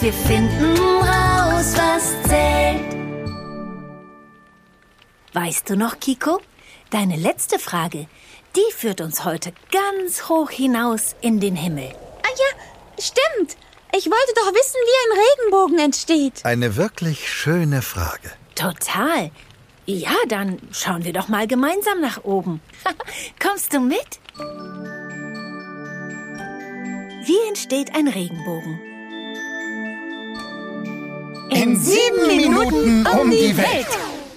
Wir finden raus, was zählt. Weißt du noch, Kiko? Deine letzte Frage, die führt uns heute ganz hoch hinaus in den Himmel. Ah ja, stimmt. Ich wollte doch wissen, wie ein Regenbogen entsteht. Eine wirklich schöne Frage. Total. Ja, dann schauen wir doch mal gemeinsam nach oben. Kommst du mit? Wie entsteht ein Regenbogen? In 7 Minuten um die Welt.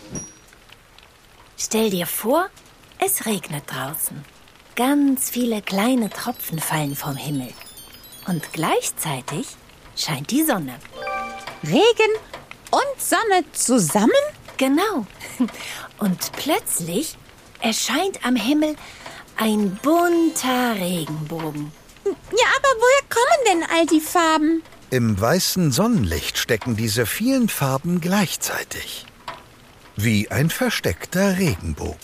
Stell dir vor, es regnet draußen. Ganz viele kleine Tropfen fallen vom Himmel. Und gleichzeitig scheint die Sonne. Regen und Sonne zusammen? Genau. Und plötzlich erscheint am Himmel ein bunter Regenbogen. Ja, aber woher kommen denn all die Farben? Im weißen Sonnenlicht stecken diese vielen Farben gleichzeitig. Wie ein versteckter Regenbogen.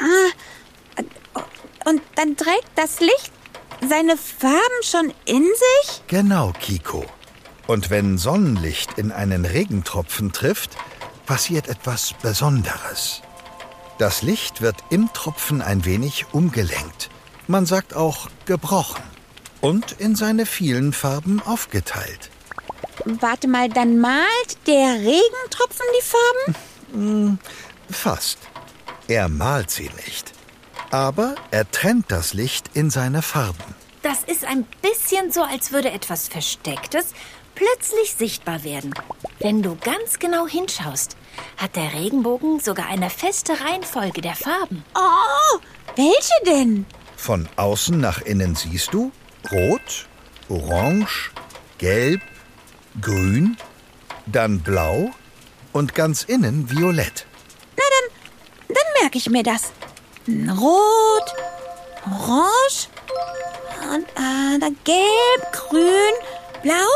Und dann trägt das Licht seine Farben schon in sich? Genau, Kiko. Und wenn Sonnenlicht in einen Regentropfen trifft, passiert etwas Besonderes. Das Licht wird im Tropfen ein wenig umgelenkt. Man sagt auch gebrochen. Und in seine vielen Farben aufgeteilt. Warte mal, dann malt der Regentropfen die Farben? Fast. Er malt sie nicht. Aber er trennt das Licht in seine Farben. Das ist ein bisschen so, als würde etwas Verstecktes plötzlich sichtbar werden. Wenn du ganz genau hinschaust, hat der Regenbogen sogar eine feste Reihenfolge der Farben. Oh, welche denn? Von außen nach innen siehst du Rot, Orange, Gelb, Grün, dann Blau und ganz innen Violett. Na, dann merke ich mir das. Rot, Orange, und dann Gelb, Grün, Blau.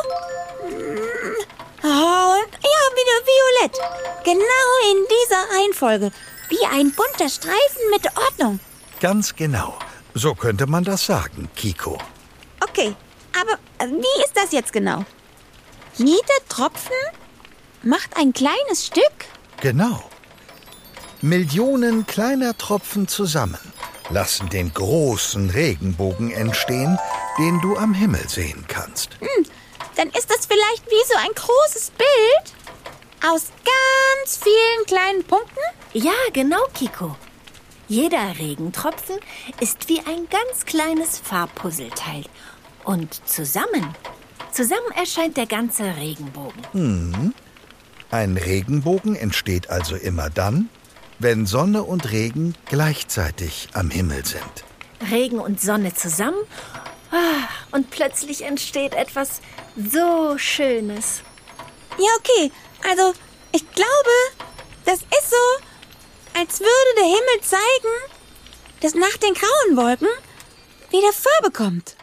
Und ja, wieder Violett. Genau in dieser Reihenfolge. Wie ein bunter Streifen mit Ordnung. Ganz genau. So könnte man das sagen, Kiko. Okay, aber wie ist das jetzt genau? Jeder Tropfen macht ein kleines Stück? Genau. Millionen kleiner Tropfen zusammen lassen den großen Regenbogen entstehen, den du am Himmel sehen kannst. Dann ist das vielleicht wie so ein großes Bild aus ganz vielen kleinen Punkten? Ja, genau, Kiko. Jeder Regentropfen ist wie ein ganz kleines Farbpuzzleteil. Und zusammen erscheint der ganze Regenbogen. Ein Regenbogen entsteht also immer dann, wenn Sonne und Regen gleichzeitig am Himmel sind. Regen und Sonne zusammen und plötzlich entsteht etwas so Schönes. Ja, okay. Also, ich glaube, das ist so, als würde der Himmel zeigen, dass nach den grauen Wolken wieder Farbe kommt.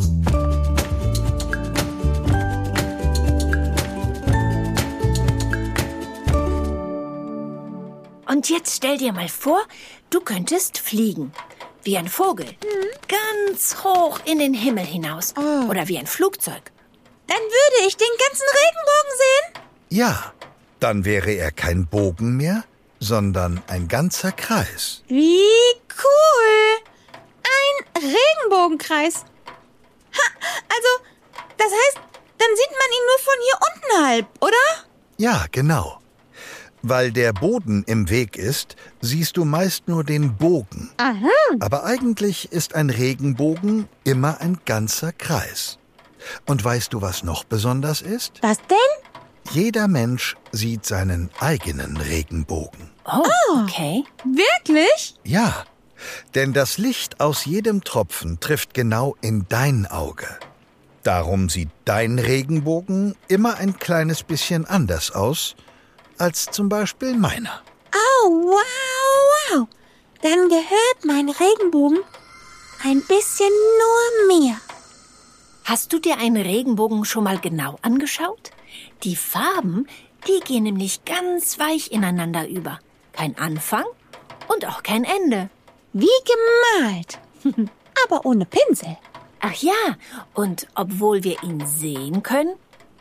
Und jetzt stell dir mal vor, du könntest fliegen. Wie ein Vogel. Ganz hoch in den Himmel hinaus. Oder wie ein Flugzeug. Dann würde ich den ganzen Regenbogen sehen. Ja, dann wäre er kein Bogen mehr, sondern ein ganzer Kreis. Wie cool. Ein Regenbogenkreis. Also, das heißt, dann sieht man ihn nur von hier unten halb, oder? Ja, genau. Weil der Boden im Weg ist, siehst du meist nur den Bogen. Aha. Aber eigentlich ist ein Regenbogen immer ein ganzer Kreis. Und weißt du, was noch besonders ist? Was denn? Jeder Mensch sieht seinen eigenen Regenbogen. Oh, okay. Wirklich? Ja, denn das Licht aus jedem Tropfen trifft genau in dein Auge. Darum sieht dein Regenbogen immer ein kleines bisschen anders aus als zum Beispiel meiner. Oh, wow. Dann gehört mein Regenbogen ein bisschen nur mir. Hast du dir einen Regenbogen schon mal genau angeschaut? Die Farben, die gehen nämlich ganz weich ineinander über. Kein Anfang und auch kein Ende. Wie gemalt. Aber ohne Pinsel. Ach ja, und obwohl wir ihn sehen können,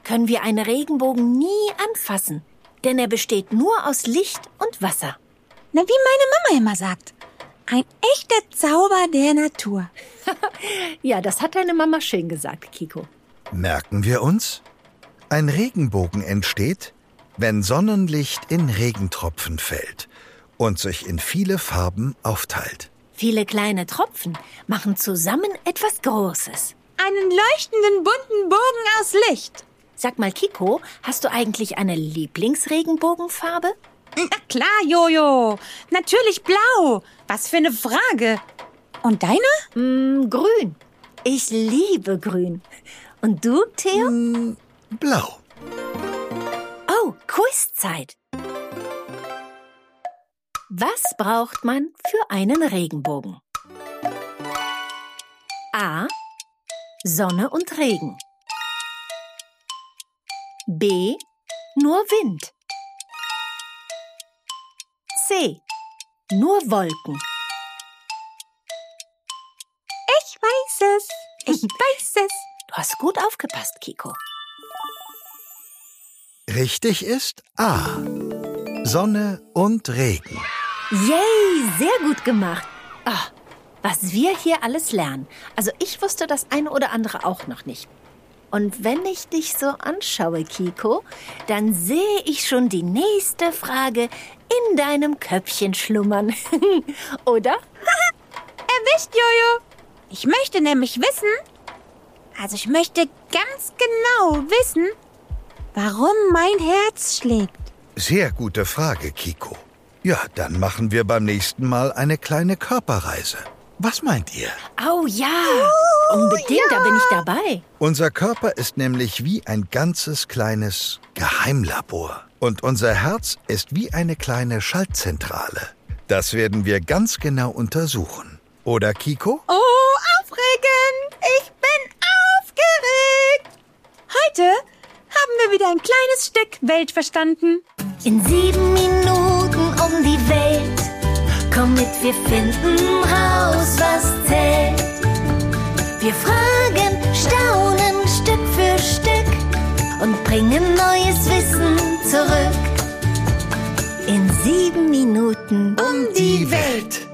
können wir einen Regenbogen nie anfassen, denn er besteht nur aus Licht und Wasser. Na, wie meine Mama immer sagt, ein echter Zauber der Natur. Ja, das hat deine Mama schön gesagt, Kiko. Merken wir uns? Ein Regenbogen entsteht, wenn Sonnenlicht in Regentropfen fällt und sich in viele Farben aufteilt. Viele kleine Tropfen machen zusammen etwas Großes. Einen leuchtenden bunten Bogen aus Licht. Sag mal, Kiko, hast du eigentlich eine Lieblingsregenbogenfarbe? Na klar, Jojo. Natürlich blau. Was für eine Frage. Und deine? Grün. Ich liebe Grün. Und du, Theo? Blau. Oh, Quizzeit. Was braucht man für einen Regenbogen? A. Sonne und Regen. B. Nur Wind. C. Nur Wolken. Ich weiß es. Ich weiß es. Du hast gut aufgepasst, Kiko. Richtig ist A. Sonne und Regen. Yay, sehr gut gemacht. Ah, was wir hier alles lernen. Also ich wusste das eine oder andere auch noch nicht. Und wenn ich dich so anschaue, Kiko, dann sehe ich schon die nächste Frage in deinem Köpfchen schlummern. Oder? Erwischt, Jojo. Ich möchte nämlich wissen, ich möchte ganz genau wissen, warum mein Herz schlägt. Sehr gute Frage, Kiko. Ja, dann machen wir beim nächsten Mal eine kleine Körperreise. Was meint ihr? Oh ja, unbedingt, ja. Da bin ich dabei. Unser Körper ist nämlich wie ein ganzes kleines Geheimlabor. Und unser Herz ist wie eine kleine Schaltzentrale. Das werden wir ganz genau untersuchen. Oder, Kiko? Oh, aufregend! Ich bin aufgeregt! Heute haben wir wieder ein kleines Stück Welt verstanden. In 7 Minuten um die Welt. Komm mit, wir finden raus, was zählt. Wir fragen, staunen Stück für Stück und bringen neues Wissen zurück. In 7 Minuten um die Welt.